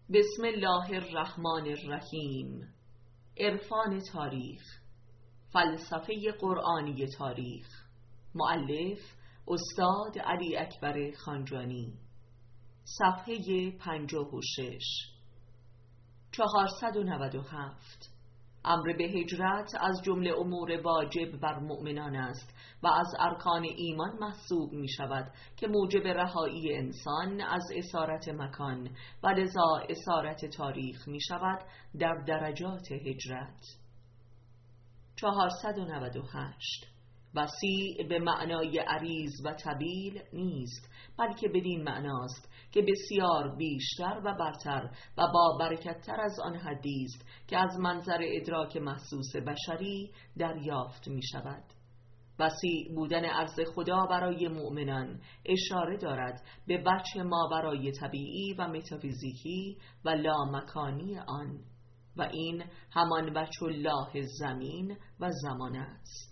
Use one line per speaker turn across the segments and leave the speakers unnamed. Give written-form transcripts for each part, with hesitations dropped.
بسم الله الرحمن الرحیم. عرفان تاریخ، فلسفه قرآنی تاریخ. مؤلف استاد علی اکبر خانجانی. صفحه 56. 497. امر به هجرت از جمله امور واجب بر مؤمنان است و از ارکان ایمان محسوب می شود که موجب رهایی انسان از اسارت مکان و لذا اسارت تاریخ می شود در درجات هجرت. 498. وسیع به معنای عریض و طویل نیست، بلکه بدین معناست که بسیار بیشتر و برتر و با برکت‌تر از آن حدی است که از منظر ادراک محسوس بشری دریافت می شود. وسیع بودن عرض خدا برای مؤمنان اشاره دارد به وجه ماورای طبیعی و متافیزیکی و لامکانی آن، و این همان وجه الله زمین و زمان است.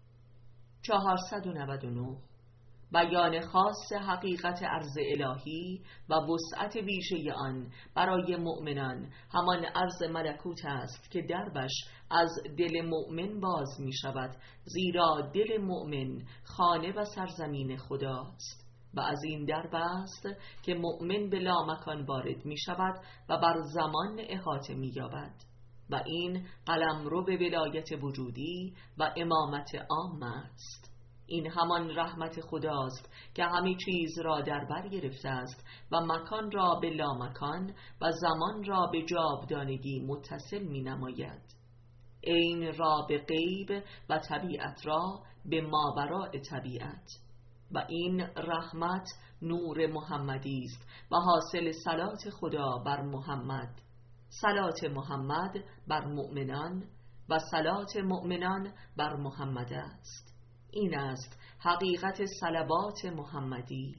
499. بیان خاص حقیقت عرض الهی و وسعت ویژه آن برای مؤمنان همان عرض ملکوت است که دربش از دل مؤمن باز می شود، زیرا دل مؤمن خانه و سرزمین خداست و از این درب است که مؤمن به لامکان وارد می شود و بر زمان احاطه می یابد، و این قلمرو به ولایت وجودی و امامت عام است. این همان رحمت خداست که همه چیز را در بر گرفته است و مکان را به لامکان و زمان را به جاودانگی متصل می نماید، عین را به غیب و طبیعت را به ماوراء طبیعت، و این رحمت نور محمدی است و حاصل صلات خدا بر محمد، صلات محمد بر مؤمنان و صلات مؤمنان بر محمد است. این است حقیقت صلوات محمدی.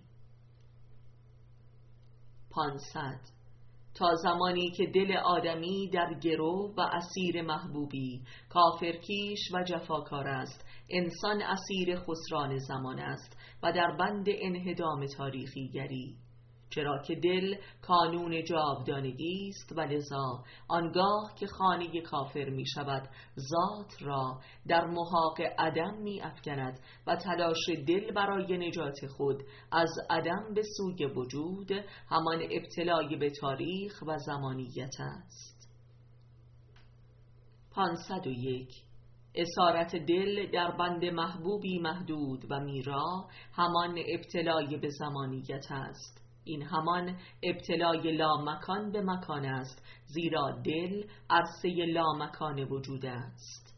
500. تا زمانی که دل آدمی در گرو و اسیر محبوبی، کافرکیش و جفاکار است، انسان اسیر خسران زمان است و در بند انهدام تاریخی گری، چرا که دل کانون جاودانگی است و لذا آنگاه که خانه کافر می شود ذات را در محاق عدم می افکند و تلاش دل برای نجات خود از عدم به سوی وجود همان ابتلای به تاریخ و زمانیت است. 501. اسارت دل در بند محبوبی محدود و میرا همان ابتلای به زمانیت است. این همان ابتلای لامکان به مکان است، زیرا دل عرصه لامکان وجود است.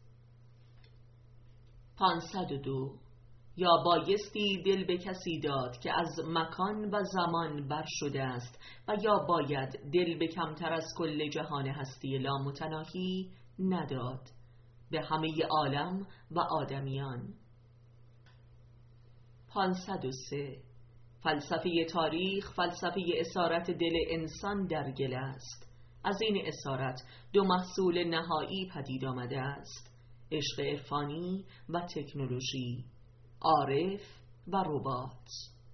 502. یا بایستی دل به کسی داد که از مکان و زمان بر شده است، و یا باید دل به کمتر از کل جهان هستی لامتناهی نداد، به همه عالم و آدمیان. 503. فلسفه تاریخ فلسفه اسارت دل انسان در گل است. از این اسارت دو محصول نهایی پدید آمده است: عشق عرفانی و تکنولوژی، عارف و ربات.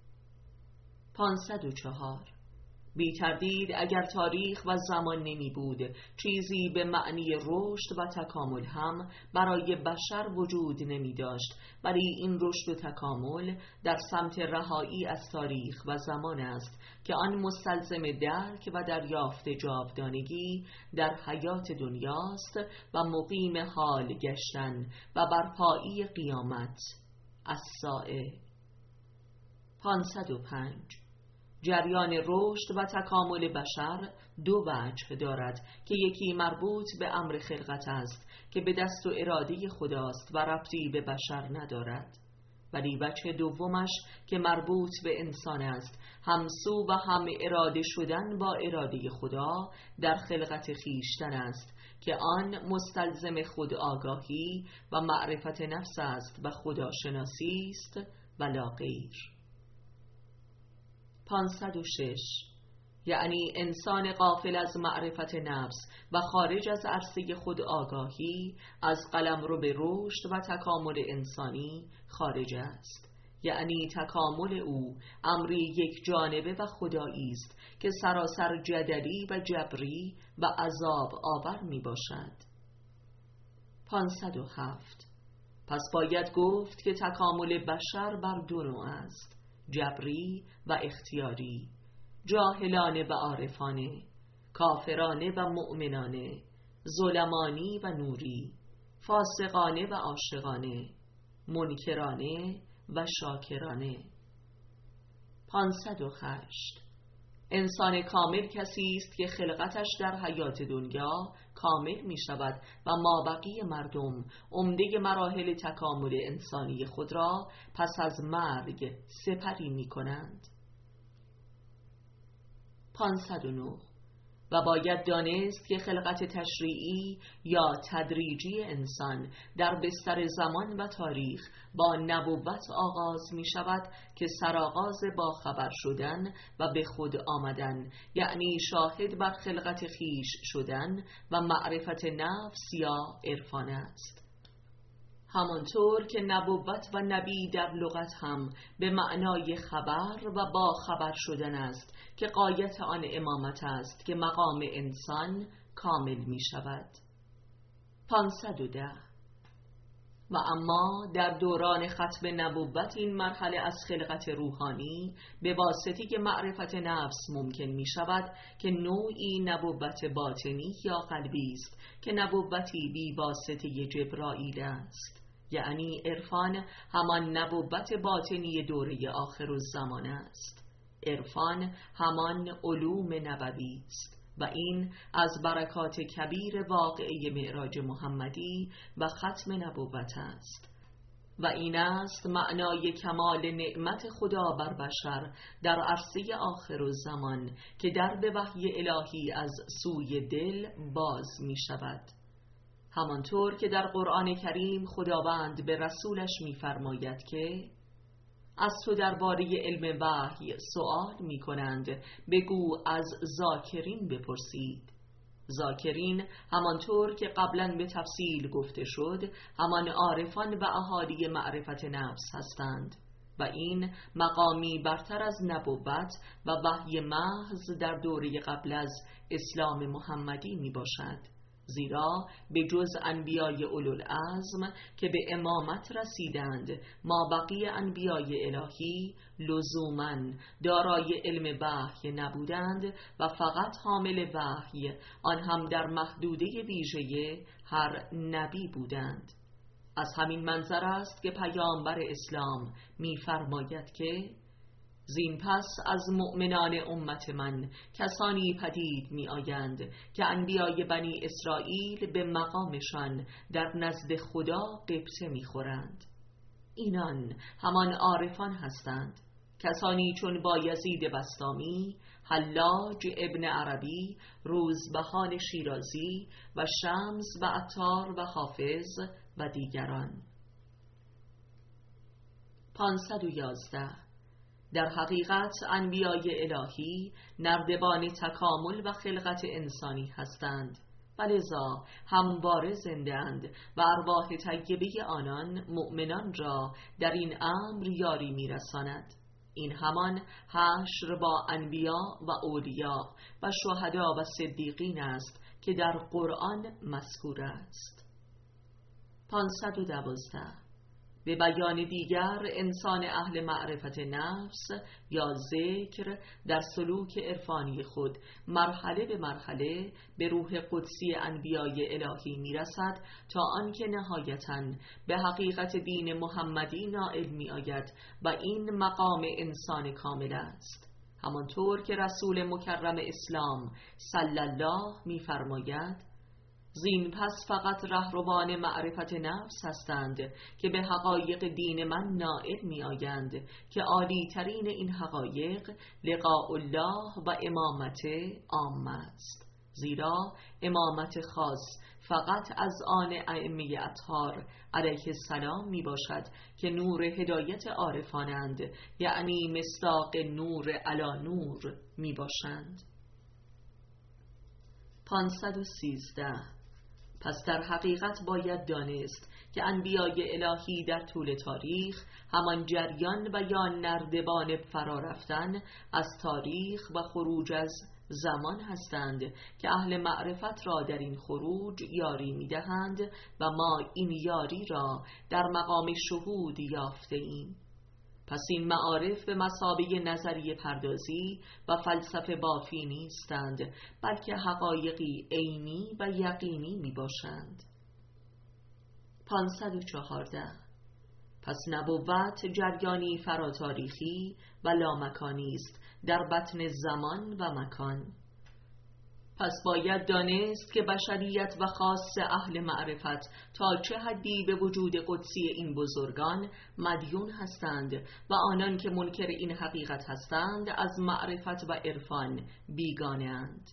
504. بی تردید اگر تاریخ و زمان نمی بود، چیزی به معنی رشد و تکامل هم برای بشر وجود نمی داشت، ولی این رشد و تکامل در سمت رهایی از تاریخ و زمان است که آن مستلزم درک و دریافت جاودانگی در حیات دنیاست و مقیم حال گشتن و برپایی قیامت الساعه. 505. جریان رشد و تکامل بشر دو وجه دارد که یکی مربوط به امر خلقت است که به دست و اراده خداست و ربطی به بشر ندارد، ولی وجه دومش که مربوط به انسان است، همسو و هم اراده شدن با اراده خدا در خلقت خیشتن است که آن مستلزم خود آگاهی و معرفت نفس است و خداشناسی است و لا غیر. 506. یعنی انسان غافل از معرفت نفس و خارج از عرصه خود آگاهی از قلمرو به رشد و تکامل انسانی خارج است، یعنی تکامل او امری یک جانبه و خدایی است که سراسر جدلی و جبری و عذاب آور می باشد. 507. پس باید گفت که تکامل بشر بر دو نوع است: جبری و اختیاری، جاهلانه و عارفانه، کافرانه و مؤمنانه، ظلمانی و نوری، فاسقانه و عاشقانه، منکرانه و شاکرانه. 508. انسان کامل کسی است که خلقتش در حیات دنیا کامل می شود و مابقی مردم عمده مراحل تکامل انسانی خود را پس از مرگ سپری می کنند. 509. و باید دانست که خلقت تشریعی یا تدریجی انسان در بستر زمان و تاریخ با نبوت آغاز می شود که سرآغاز با خبر شدن و به خود آمدن، یعنی شاهد بر خلقت خیش شدن و معرفت نفس یا عرفان است. همانطور که نبوت و نبی در لغت هم به معنای خبر و با خبر شدن است که غایت آن امامت است که مقام انسان کامل می شود. 510. و اما در دوران ختم نبوت این مرحله از خلقت روحانی به واسطه معرفت نفس ممکن می شود که نوعی نبوت باطنی یا قلبی است که نبوتی بی واسطه جبرائیل است، یعنی عرفان همان نبوت باطنی دوره آخرالزمان است. عرفان همان علوم نبوی است و این از برکات کبیر واقعه معراج محمدی و ختم نبوت است و این است معنای کمال نعمت خدا بر بشر در عرصه آخرالزمان که در به وحی الهی از سوی دل باز می شود. همانطور که در قرآن کریم خداوند به رسولش می‌فرماید که از تو درباره علم وحی سؤال می‌کنند، بگو از ذاکرین بپرسید. ذاکرین همانطور که قبلا به تفصیل گفته شد همان عارفان و اهالی معرفت نفس هستند و این مقامی برتر از نبوت و وحی محض در دوره قبل از اسلام محمدی میباشد، زیرا به جز انبیای اولوالعزم که به امامت رسیدند مابقی انبیای الهی لزوماً دارای علم وحی نبودند و فقط حامل وحی، آن هم در محدوده ویژه هر نبی بودند. از همین منظر است که پیامبر اسلام می‌فرماید که زین پس از مؤمنان امت من کسانی پدید می آیند که انبیای بنی اسرائیل به مقامشان در نزد خدا غبطه می خورند. اینان همان عارفان هستند، کسانی چون بایزید بسطامی، حلاج ابن عربی، روزبهان شیرازی و شمس و عطار و حافظ و دیگران. 511. در حقیقت انبیای الهی نردبان تکامل و خلقت انسانی هستند و لذا همواره زنده اند و ارواح طیبه آنان مؤمنان را در این امر یاری می‌رساند. این همان حشر با انبیا و اولیا و شهدا و صدیقین است که در قرآن مذکور است. 512. به بیان دیگر انسان اهل معرفت نفس یا ذکر در سلوک عرفانی خود مرحله به مرحله به روح قدسی انبیای الهی میرسد تا آنکه نهایتاً به حقیقت دین محمدی نائل می آید و این مقام انسان کامل است. همانطور که رسول مکرم اسلام صلی الله می‌فرماید زین پس فقط رهروان معرفت نفس هستند که به حقایق دین من نائل می آیند که عالی ترین این حقایق لقاء الله و امامت عام است، زیرا امامت خاص فقط از آن ائمه اطهار علیه السلام می باشد که نور هدایت عارفانند، یعنی مصداق نور علی نور می باشند. 513. پس در حقیقت باید دانست که انبیای الهی در طول تاریخ همان جریان و یا نردبان فرا رفتن از تاریخ و خروج از زمان هستند که اهل معرفت را در این خروج یاری می‌دهند و ما این یاری را در مقام شهود یافته ایم. پس این معارف به مثابه نظریه پردازی و فلسفه بافی نیستند، بلکه حقایقی عینی و یقینی می باشند. 514. پس نبوت جریانی فراتاریخی و لامکانی است در بطن زمان و مکان. پس باید دانست که بشریت و خاص اهل معرفت تا چه حدی به وجود قدسی این بزرگان مدیون هستند و آنان که منکر این حقیقت هستند از معرفت و عرفان بیگانه اند.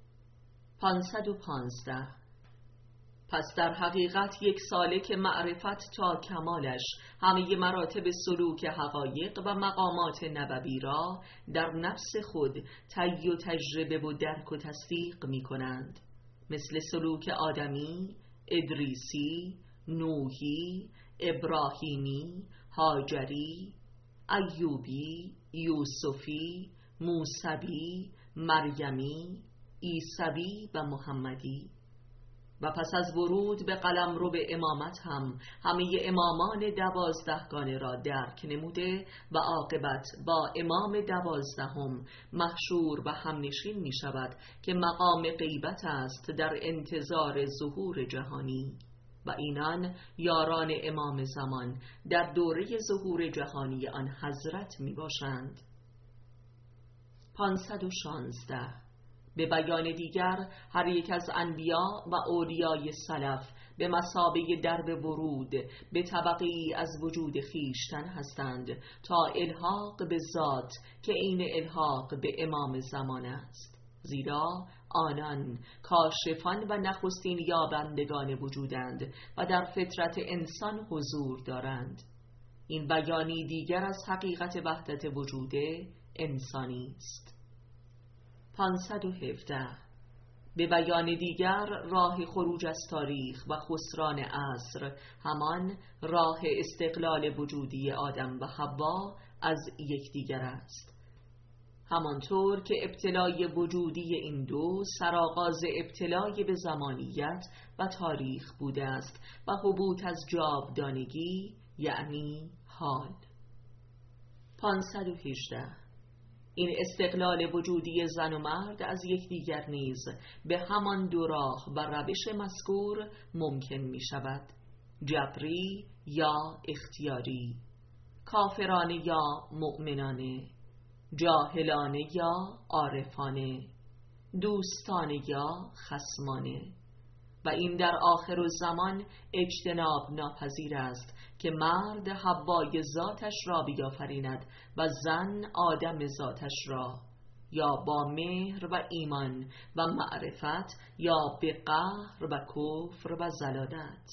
515. پس در حقیقت یک سالک معرفت تا کمالش همه مراتب سلوک حقایق و مقامات نبوی را در نفس خود طی و تجربه و درک و تصدیق می کنند، مثل سلوک آدمی، ادریسی، نوحی، ابراهیمی، هاجری، ایوبی، یوسفی، موسوی، مریمی، عیسوی و محمدی. و پس از ورود به قلمرو به امامت هم همه امامان 12گانه را درک نموده و عاقبت با امام 12 محشور و همنشین می شود که مقام غیبت است در انتظار ظهور جهانی و اینان یاران امام زمان در دوره ظهور جهانی آن حضرت می باشند. 516. به بیان دیگر هر یک از انبیا و اولیای سلف به مثابه درب ورود به طبقی از وجود خیشتن هستند تا الحاق به ذات که عین الحاق به امام زمان است، زیرا آنان کاشفان و نخستین یابندگان وجودند و در فطرت انسان حضور دارند. این بیانی دیگر از حقیقت وحدت وجود انسانی است. 517. به بیان دیگر راه خروج از تاریخ و خسران عصر همان راه استقلال وجودی آدم و حوا از یکدیگر است، همانطور که ابتلای وجودی این دو سرآغاز ابتلای به زمانیت و تاریخ بوده است و حبوط از جاودانگی یعنی حال. 518. این استقلال وجودی زن و مرد از یکدیگر نیز به همان دو راه و روش مذکور ممکن می شود، جبری یا اختیاری، کافرانه یا مؤمنانه، جاهلانه یا عارفانه، دوستانه یا خصمانه. و این در آخر الزمان اجتناب ناپذیر است که مرد حوای ذاتش را بیافریند و زن آدم ذاتش را، یا با مهر و ایمان و معرفت یا به قهر و کفر و ضلالت.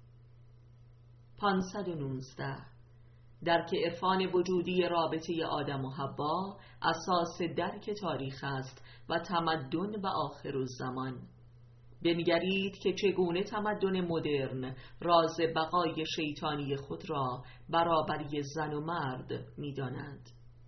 519. درک عرفان وجودی رابطه آدم و حوا اساس درک تاریخ است و تمدن و آخر الزمان. بنگرید که چگونه تمدن مدرن راز بقای شیطانی خود را برابری زن و مرد می‌داند.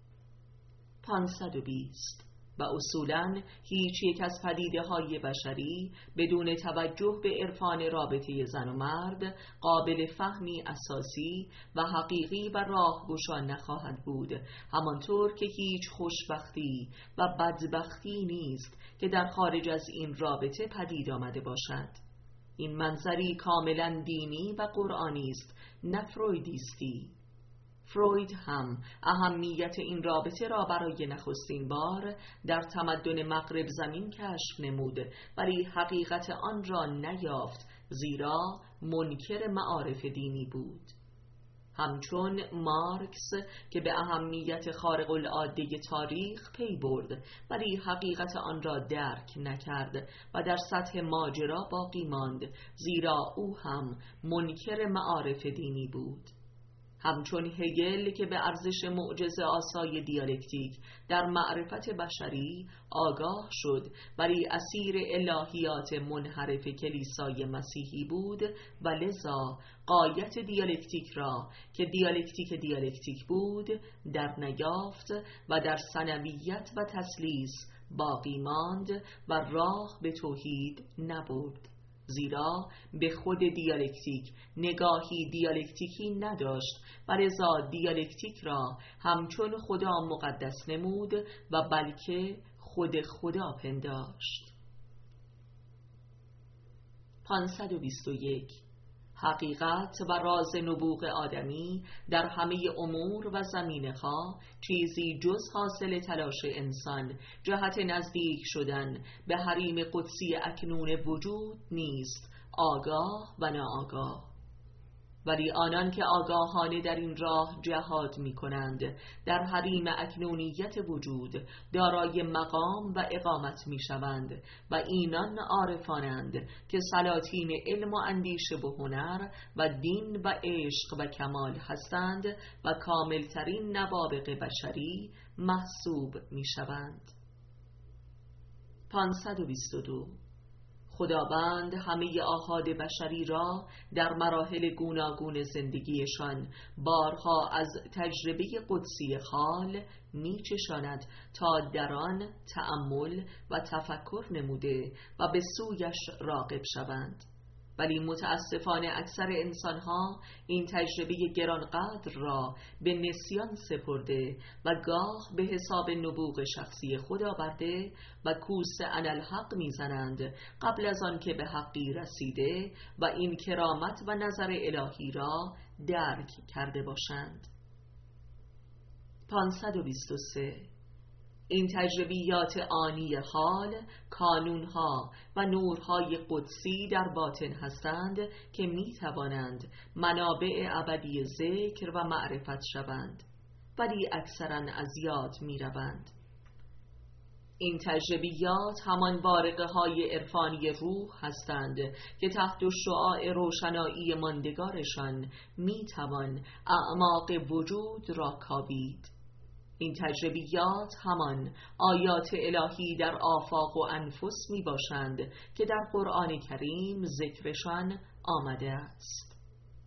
520. و اصولاً هیچ یک از پدیده‌های بشری بدون توجه به عرفان رابطه زن و مرد قابل فهمی اساسی و حقیقی و راهگشا نخواهد بود، همانطور که هیچ خوشبختی و بدبختی نیست که در خارج از این رابطه پدید آمده باشد. این منظری کاملاً دینی و قرآنی است، نه فرویدیستی. فروید هم اهمیت این رابطه را برای نخستین بار در تمدن مغرب زمین کشف نمود، ولی حقیقت آن را نیافت، زیرا منکر معارف دینی بود. همچون مارکس که به اهمیت خارق العاده تاریخ پی برد، ولی حقیقت آن را درک نکرد و در سطح ماجرا باقی ماند، زیرا او هم منکر معارف دینی بود. همچون هگل که به ارزش معجزه آسای دیالکتیک در معرفت بشری آگاه شد، ولی اسیر الهیات منحرف کلیسای مسیحی بود و لذا غایت دیالکتیک را که دیالکتیک بود در نیافت و در ثانویت و تثلیث باقی ماند و راه به توحید نبرد، زیرا به خود دیالکتیک نگاهی دیالکتیکی نداشت و لذا دیالکتیک را همچون خدا مقدس نمود و بلکه خود خدا پنداشت. 521 حقیقت و راز نبوغ آدمی در همه امور و زمینه‌ها چیزی جز حاصل تلاش انسان جهت نزدیک شدن به حریم قدسی اکنون وجود نیست، آگاه و ناآگاه. ولی آنان که آگاهانه در این راه جهاد می کنند در حریم اکنونیت وجود دارای مقام و اقامت می شوند و اینان عارفانند که سلاطین علم و اندیشه و هنر و دین و عشق و کمال هستند و کاملترین نوابغ بشری محسوب می شوند. 522 خداوند همه آحاد بشری را در مراحل گوناگون زندگیشان بارها از تجربه قدسی حال می چشاند تا در آن تأمل و تفکر نموده و به سویش راغب شوند. ولی متاسفانه اکثر انسانها این تجربه گرانقدر را به نسیان سپرده و گاه به حساب نبوغ شخصی خود آورده و کوس انالحق میزنند قبل از آن که به حقی رسیده و این کرامت و نظر الهی را درک کرده باشند. 523 این تجربیات آنی حال کانونها و نورهای قدسی در باطن هستند که می توانند منابع ابدی ذکر و معرفت شوند، ولی اکثرا از یاد می روند. این تجربیات همان بارقه های عرفانی روح هستند که تحت شعاع روشنایی ماندگارشان می توان اعماق وجود را کاوید. این تجربیات همان آیات الهی در آفاق و انفس می باشند که در قرآن کریم ذکرشان آمده است.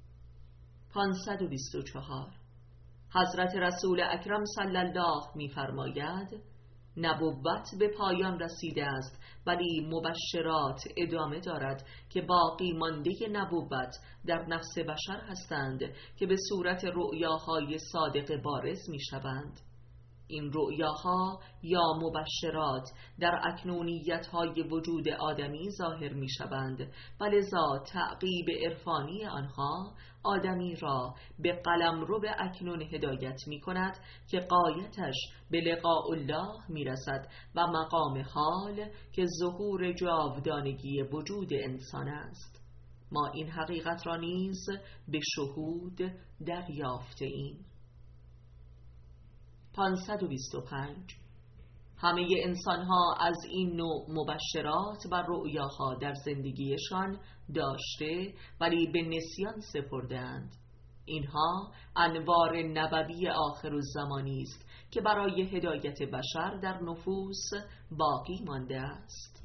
524 حضرت رسول اکرم صلی الله می فرماید نبوت به پایان رسیده است، ولی مبشرات ادامه دارد که باقی مانده نبوت در نفس بشر هستند که به صورت رؤیاهای صادق بارز می شوند. این رؤیاها یا مبشرات در اکنونیت‌های وجود آدمی ظاهر می‌شوند و لذا تعقیب عرفانی آنها آدمی را به قلمرو به اکنون هدایت می‌کند که غایتش به لقاء الله می‌رسد و مقام حال که ظهور جاودانگی وجود انسان است. ما این حقیقت را نیز به شهود دریافته‌ایم. 525 همه انسانها از این نوع مبشرات و رؤیاها در زندگیشان داشته ولی به نسیان سپردند. اینها انوار نبوی آخرالزمانی است که برای هدایت بشر در نفوس باقی مانده است.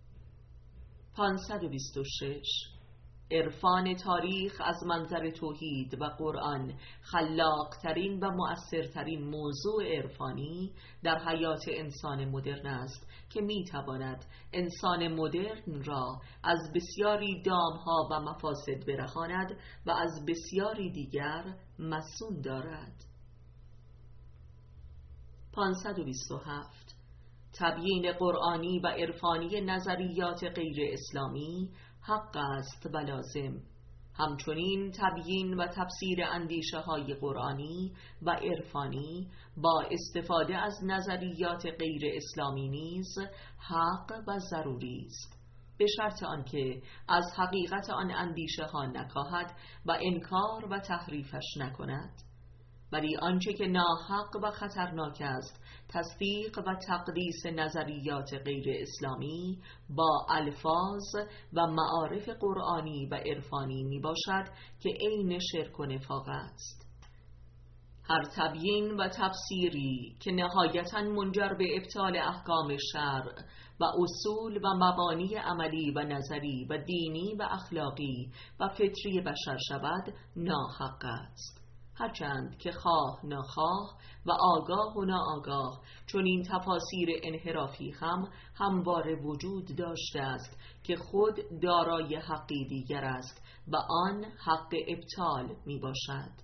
526 عرفان تاریخ از منظر توحید و قرآن خلاقترین و مؤثرترین موضوع عرفانی در حیات انسان مدرن است که میتواند انسان مدرن را از بسیاری دامها و مفاسد برهاند و از بسیاری دیگر مصون دارد. 527 تبیین قرآنی و عرفانی نظریات غیر اسلامی حق است و لازم. همچنین تبیین و تفسیر اندیشه های قرآنی و عرفانی با استفاده از نظریات غیر اسلامی نیز حق و ضروری است، به شرط آنکه از حقیقت آن اندیشه ها نکاهد و انکار و تحریفش نکند. ولی آنچه که ناحق و خطرناک است تصدیق و تقدیس نظریات غیر اسلامی با الفاظ و معارف قرآنی و عرفانی می باشد که عین شرک و نفاق است. هر تبیین و تفسیری که نهایتاً منجر به ابطال احکام شرع و اصول و مبانی عملی و نظری و دینی و اخلاقی و فطری بشر شود ناحق است، هرچند که خواه ناخواه و آگاه و ناآگاه چون این تفاسیر انحرافی هم همواره وجود داشته است که خود دارای حقی دیگر است و آن حق ابطال می باشد.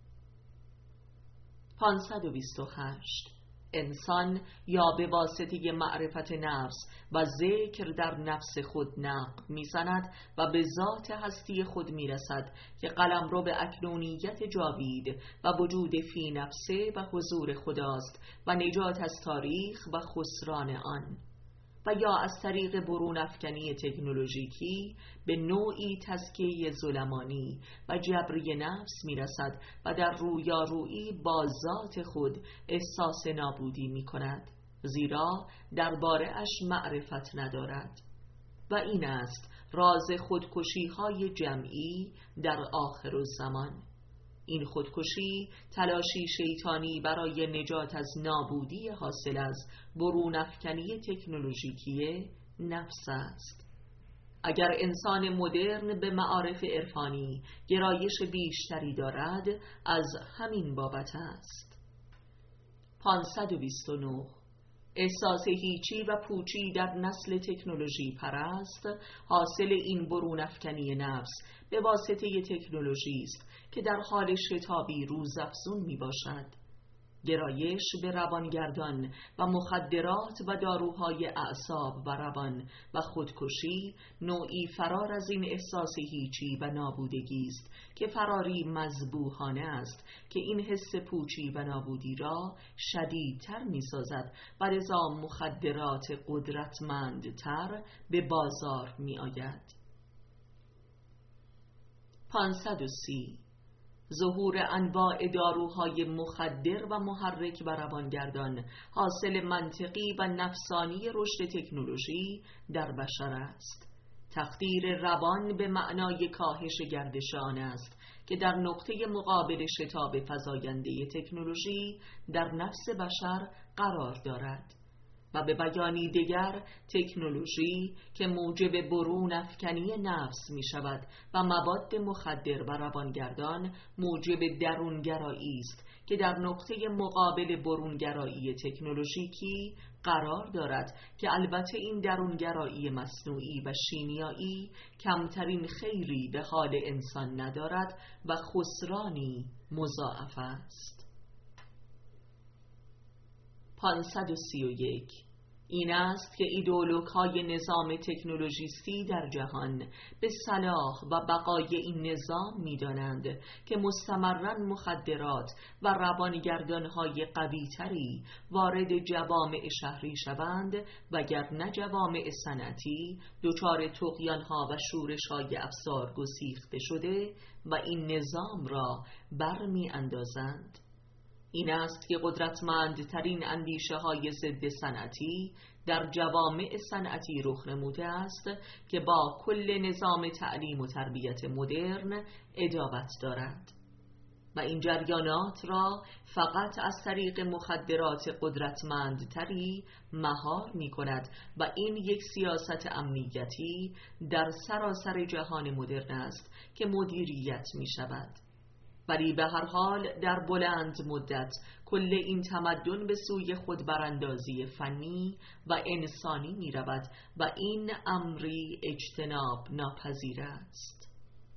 528. انسان یا به واسطه معرفت نفس و ذکر در نفس خود نقب می‌زند و به ذات هستی خود می‌رسد که قلمرو به اکنونیت جاوید و وجود فی نفسه و حضور خداست و نجات از تاریخ و خسران آن، و یا از طریق برون افکنی تکنولوژیکی به نوعی تزکیه ظلمانی و جبری نفس میرسد و در رویارویی با ذات خود احساس نابودی می کند، زیرا درباره اش معرفت ندارد. و این است راز خودکشی های جمعی در آخر الزمان. این خودکشی تلاشی شیطانی برای نجات از نابودی حاصل از برون افکنی تکنولوژیکی نفس است. اگر انسان مدرن به معارف عرفانی گرایش بیشتری دارد از همین بابت است. 529. احساس هیچی و پوچی در نسل تکنولوژی پرست حاصل این برون افکنی نفس به واسطه تکنولوژی است که در حال شتابی روزافزون می باشد. گرایش به روانگردان و مخدرات و داروهای اعصاب و روان و خودکشی نوعی فرار از این احساس هیچی و نابودگی است که فراری مذبوحانه است که این حس پوچی و نابودی را شدیدتر می سازد و لذا مخدرات قدرتمندتر به بازار می آید. 530. ظهور انواع داروهای مخدر و محرک و روانگردان حاصل منطقی و نفسانی رشد تکنولوژی در بشر است. تخدیر روان به معنای کاهش گردش آن است که در نقطه مقابل شتاب فزاینده تکنولوژی در نفس بشر قرار دارد. و به بیانی دیگر تکنولوژی که موجب برون افکنی نفس می شود و مواد مخدر و روانگردان موجب درونگرایی است که در نقطه مقابل برونگرایی تکنولوژیکی قرار دارد که البته این درونگرایی مصنوعی و شیمیایی کمترین خیری به حال انسان ندارد و خسرانی مضاعف است. 531. این است که ایدئولوژهای نظام تکنولوژیستی در جهان به صلاح و بقای این نظام می‌دانند که مستمراً مخدرات و روانگردانهای قوی‌تری وارد جوامع شهری شوند وگرنه جوامع صنعتی دچار طغیان‌ها و شورش‌های افسار گسیخته شده و این نظام را برمی‌اندازند. این است که قدرتمندترین اندیشه های ضد صنعتی در جوامع صنعتی رخ نموده است که با کل نظام تعلیم و تربیت مدرن عداوت دارد و این جریانات را فقط از طریق مخدرات قدرتمندتری مهار می کند و این یک سیاست امنیتی در سراسر جهان مدرن است که مدیریت می شود. ولی به هر حال در بلند مدت کل این تمدن به سوی خودبراندازی فنی و انسانی می رود و این امری اجتناب ناپذیر است.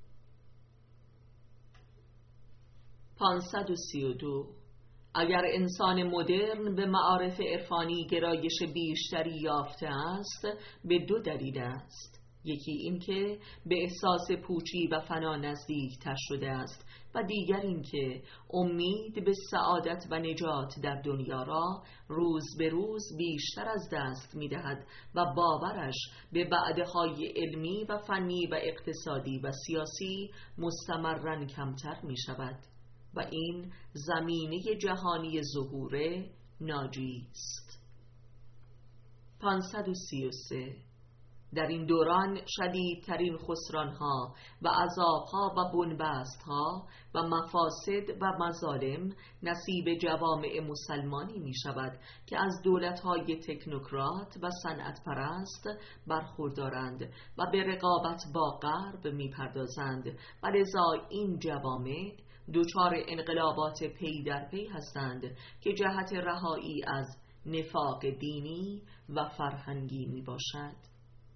532. اگر انسان مدرن به معارف عرفانی گرایش بیشتری یافته است به دو دلیل است. یکی این که به احساس پوچی و فنا نزدیک‌تر شده است و دیگر این که امید به سعادت و نجات در دنیا را روز به روز بیشتر از دست می‌دهد و باورش به وعده‌های علمی و فنی و اقتصادی و سیاسی مستمراً کمتر می‌شود و این زمینه جهانی ظهور ناجی است. 533. در این دوران شدیدترین خسرانها و عذابها و بنبستها و مفاسد و مظالم نصیب جوامع مسلمانی می شود که از دولتهای تکنوکرات و صنعت پرست برخوردارند و به رقابت با غرب می پردازند و لذا این جوامع دچار انقلابات پی در پی هستند که جهت رهایی از نفاق دینی و فرهنگی می باشد.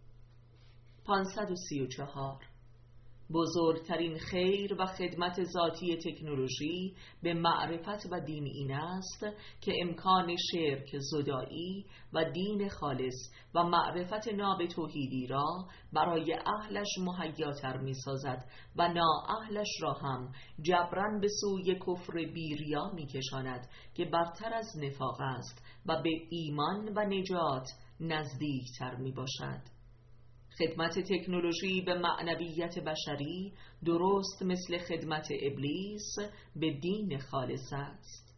534. بزرگترین خیر و خدمت ذاتی تکنولوژی به معرفت و دین این است که امکان شرک زدایی و دین خالص و معرفت ناب توحیدی را برای اهلش مهیاتر می سازد و نااهلش را هم جبران به سوی کفر بیریا می کشاند که برتر از نفاق است و به ایمان و نجات نزدیکتر می باشد. خدمت تکنولوژی به معنویت بشری درست مثل خدمت ابلیس به دین خالص است.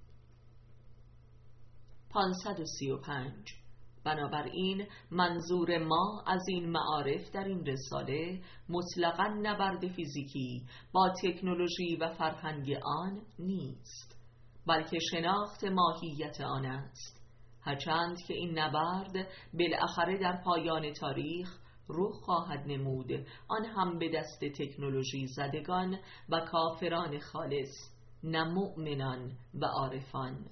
535. بنابراین منظور ما از این معارف در این رساله مطلقاً نبرد فیزیکی با تکنولوژی و فرهنگ آن نیست، بلکه شناخت ماهیت آن است، هرچند که این نبرد بالاخره در پایان تاریخ رخ خواهد نمود، آن هم به دست تکنولوژی زدگان و کافران خالص، نه مؤمنان و عارفان.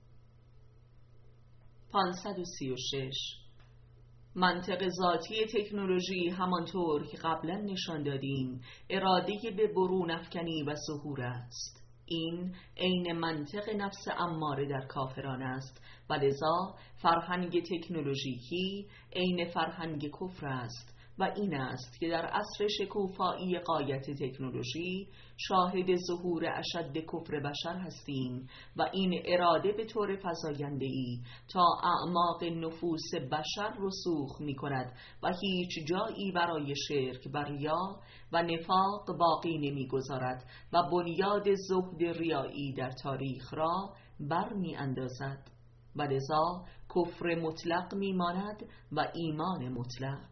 536. منطق ذاتی تکنولوژی همانطور که قبلا نشان دادیم اراده به برون افکنی و ظهور است. این عین منطق نفس اماره در کافران است و لذا فرهنگ تکنولوژیکی عین فرهنگ کفر است و این است که در عصر شکوفایی غایت تکنولوژی شاهد ظهور اشد کفر بشر هستیم و این اراده به طور فزاینده‌ای تا اعماق نفوس بشر رسوخ می کند و هیچ جایی برای شرک و ریا و نفاق باقی نمی گذارد و بنیاد زهد ریایی در تاریخ را بر می اندازد و لذا کفر مطلق می ماند و ایمان مطلق.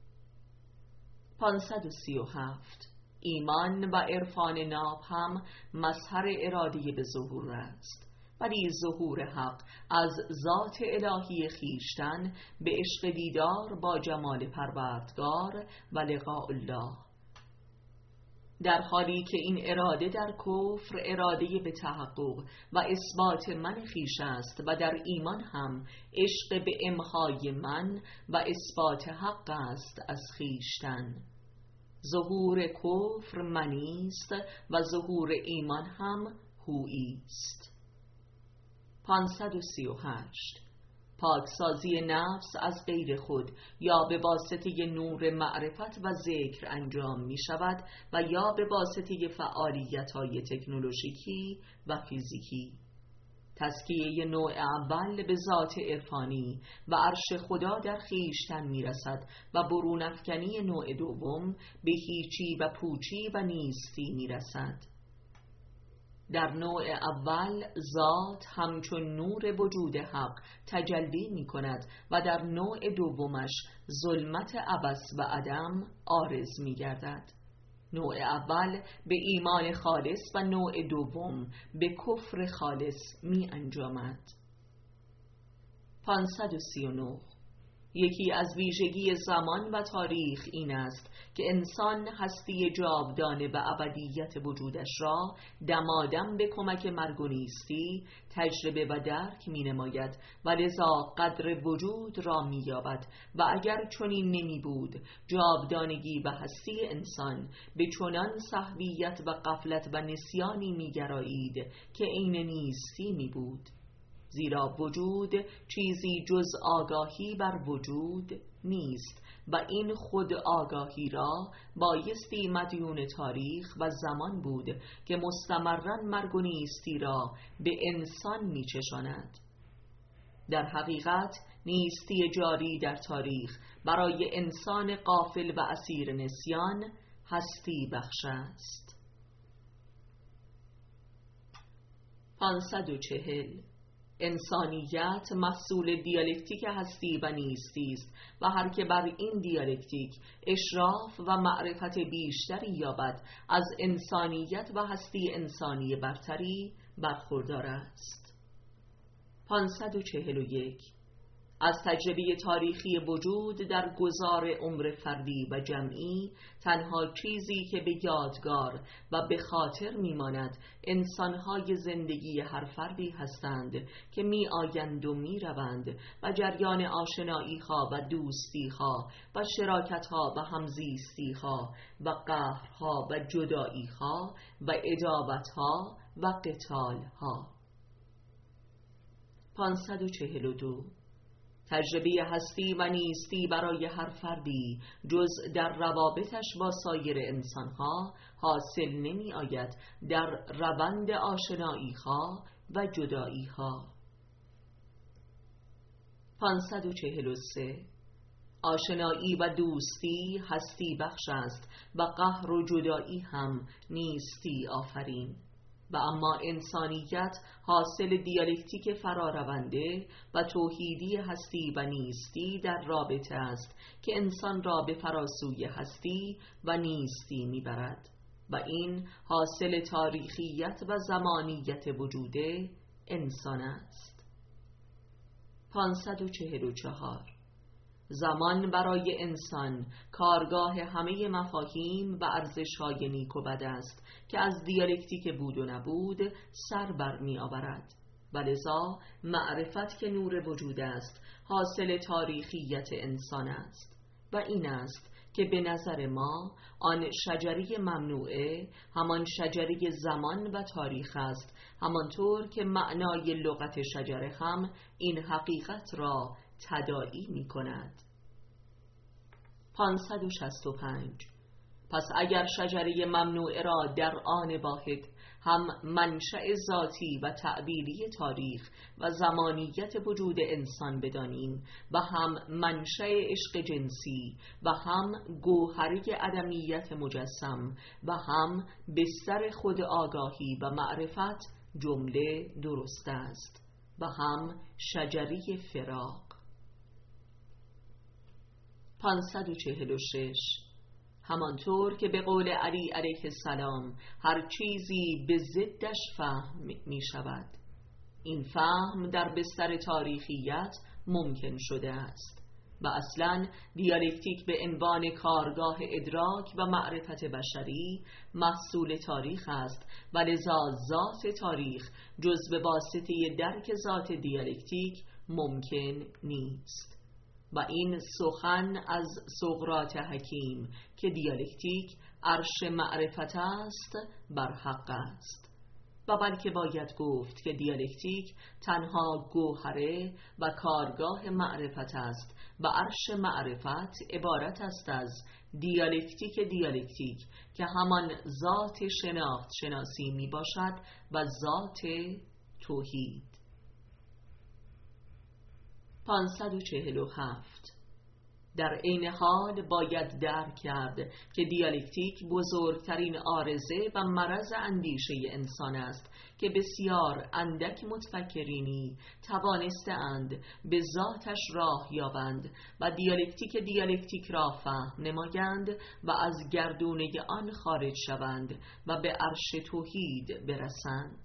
537. ایمان و عرفان ناب هم مظهر اراده به ظهور است، ولی ظهور حق از ذات الهی خیشتن به عشق دیدار با جمال پروردگار و لقاء الله، در حالی که این اراده در کفر اراده به تحقق و اثبات من خیش است و در ایمان هم عشق به امحای من و اثبات حق است از خیشتن. ظهور کفر منی است و ظهور ایمان هم هویی است. 538. پاکسازی نفس از غیر خود یا به واسطه نور معرفت و ذکر انجام می شود و یا به واسطه فعالیت‌های تکنولوژیکی و فیزیکی. تزکیه نوع اول به ذات عرفانی و عرش خدا در خیشتن می رسد و برون افکنی نوع دوم به هیچی و پوچی و نیستی می رسد. در نوع اول ذات همچون نور وجود حق تجلی می کند و در نوع دومش ظلمت عبث و عدم عارض می گردد. نوع اول به ایمان خالص و نوع دوم به کفر خالص می انجامد. 539. یکی از ویژگی زمان و تاریخ این است که انسان هستی جاودانه و ابدیت وجودش را دمادم به کمک مرگ و نیستی تجربه و درک می نماید و لذا قدر وجود را می یابد و اگر چنین نمی بود جاودانگی و هستی انسان به چنان سهویت و غفلت و نسیانی می گرایید که عین نیستی می بود، زیرا وجود چیزی جز آگاهی بر وجود نیست و این خود آگاهی را بایستی مدیون تاریخ و زمان بود که مستمراً مرگ و نیستی را به انسان می چشاند. در حقیقت نیستی جاری در تاریخ برای انسان غافل و اسیر نسیان هستی بخش است. 540. انسانیت محصول دیالکتیک هستی و نیستی است و هر که بر این دیالکتیک اشراف و معرفت بیشتری یابد از انسانیت و هستی انسانی برتری برخوردار است. 541. از تجربه تاریخی وجود در گذار عمر فردی و جمعی تنها چیزی که به یادگار و به خاطر میماند انسانهای زندگی هر فردی هستند که می آیند و می روند و جریان آشنایی‌ها و دوستی‌ها و شراکت‌ها و همزیستی‌ها و قهرها و جدایی‌ها و عداوت‌ها و قتال‌ها. 542. تجربه هستی و نیستی برای هر فردی جز در روابطش با سایر انسانها حاصل نمی آید در روند آشنایی‌ها و جدایی‌ها. 543. آشنایی و دوستی هستی بخش است و قهر و جدایی هم نیستی آفرین، و اما انسانیت حاصل دیالکتیک فرارونده و توحیدی هستی و نیستی در رابطه است که انسان را به فراسوی هستی و نیستی میبرد و این حاصل تاریخیت و زمانیت وجود انسان است. 544. زمان برای انسان کارگاه همه مفاهیم و ارزش‌های نیک و بد است که از دیالکتیک بود و نبود سر بر می آورد و لذا معرفت که نور وجود است حاصل تاریخیت انسان است و این است که به نظر ما آن شجره ممنوعه همان شجره زمان و تاریخ است، همانطور که معنای لغت شجره هم این حقیقت را تداعی می کند. 565. پس اگر شجره ممنوعه را در آن واحد هم منشأ ذاتی و تعبیری تاریخ و زمانیت وجود انسان بدانیم و هم منشأ عشق جنسی و هم گوهره عدمیت مجسم و هم بستر خود آگاهی و معرفت، جمله درست است و هم شجره فراق. 546. همانطور که به قول علی علیه السلام هر چیزی به ضدش فهم می شود، این فهم در بستر تاریخیت ممکن شده است و اصلاً دیالکتیک به عنوان کارگاه ادراک و معرفت بشری محصول تاریخ است و لذا ذات تاریخ جز به واسطه درک ذات دیالکتیک ممکن نیست و این سخن از سقراط حکیم که دیالکتیک عرش معرفت است بر حق است، و بلکه باید گفت که دیالکتیک تنها گوهره و کارگاه معرفت است و عرش معرفت عبارت است از دیالکتیک که همان ذات شناخت شناسی می باشد و ذات توحید. 547. در عین حال باید درک کرد که دیالکتیک بزرگترین عارضه و مرض اندیشه انسان است که بسیار اندک متفکرینی توانسته‌اند به ذاتش راه یابند و دیالکتیک را فهم نمایند و از گردونه آن خارج شوند و به عرش توحید برسند.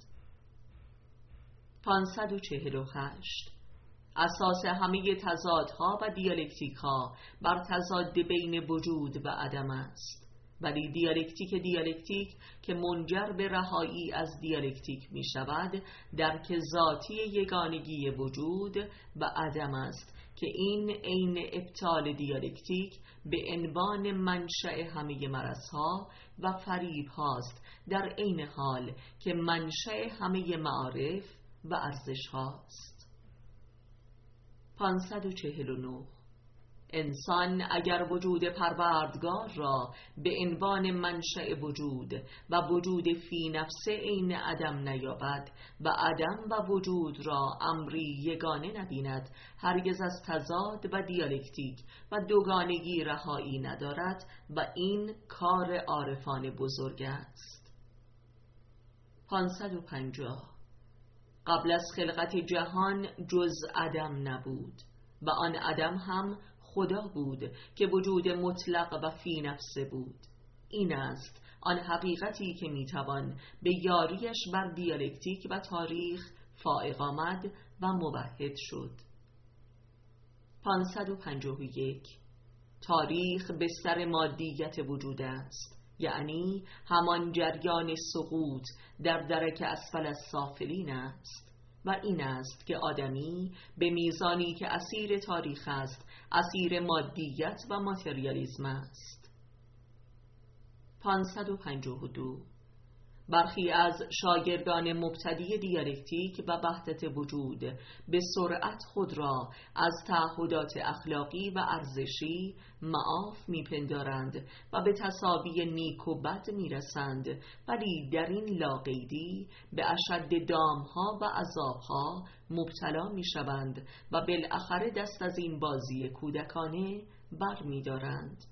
548. اساس همه تضادها و دیالکتیک‌ها بر تضاد بین وجود و عدم است، ولی دیالکتیک که منجر به رهایی از دیالکتیک می شود درک ذاتی یگانگی وجود و عدم است که این عین ابطال دیالکتیک به عنوان منشأ همه مرضها و فریب هاست، در عین حال که منشأ همه معارف و ارزش هاست. 549. انسان اگر وجود پروردگار را به عنوان منشأ وجود و وجود فی نفسه عین عدم نیابد و عدم و وجود را امری یگانه نبیند، هرگز از تضاد و دیالکتیک و دوگانگی رهایی ندارد و این کار عارفان بزرگ است. 550. قبل از خلقت جهان جز عدم نبود و آن عدم هم خدا بود که وجود مطلق و فی نفسه بود. این است آن حقیقتی که میتوان به یاریش بر دیالکتیک و تاریخ فائق آمد و موحد شد. 551 تاریخ بستر مادیت وجود است، یعنی همان جریان سقوط در درک اسفل از سافلین است و این است که آدمی به میزانی که اسیر تاریخ است اسیر مادیت و ماتریالیسم است. 552 برخی از شاگردان مبتدی دیالکتیک و وحدت وجود به سرعت خود را از تعهدات اخلاقی و ارزشی معاف میپندارند و به تساوی نیک و بد میرسند، ولی در این لاقیدی به اشد دامها و عذابها مبتلا میشوند و بالاخره دست از این بازی کودکانه بر میدارند.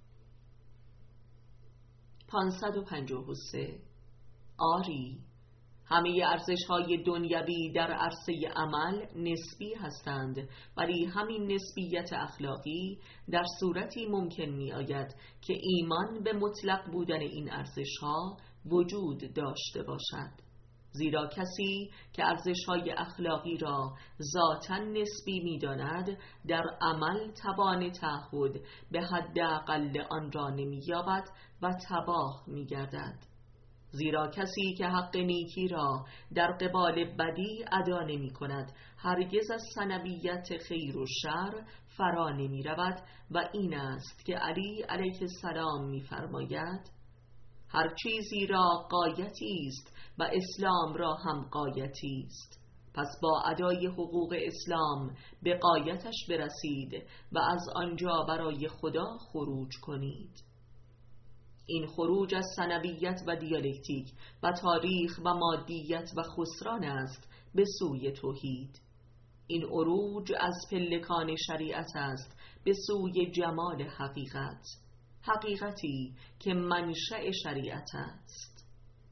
553 آری، همه ارزش‌های دنیوی در عرصه عمل نسبی هستند، ولی همین نسبیت اخلاقی در صورتی ممکن می‌آید که ایمان به مطلق بودن این ارزش‌ها وجود داشته باشد. زیرا کسی که ارزش‌های اخلاقی را ذاتاً نسبی می‌داند در عمل توان تعهد به حداقل آن را نمی‌یابد و تباه می‌گردد. زیرا کسی که حق نیکی را در قبال بدی ادا نمی کند هرگز از ثنویت خیر و شر فرا نمی رود و این است که علی علیه السلام می فرماید هر چیزی را غایتی است و اسلام را هم غایتی است، پس با ادای حقوق اسلام به غایتش برسید و از آنجا برای خدا خروج کنید. این خروج از ثنویت و دیالکتیک و تاریخ و مادیت و خسران است به سوی توحید. این عروج از پلکان شریعت است به سوی جمال حقیقت، حقیقتی که منشأ شریعت است.